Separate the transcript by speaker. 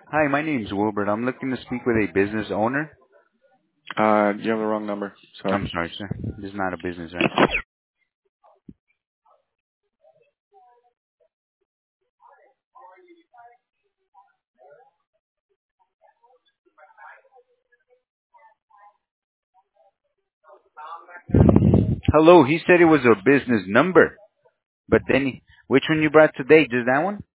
Speaker 1: Hi, my name's Wilbert. I'm looking to speak with a business owner.
Speaker 2: You have the wrong number. Sorry.
Speaker 1: I'm sorry, sir. This is not a business, right? Hello, he said it was a business number, but then which one you brought today? Just that one?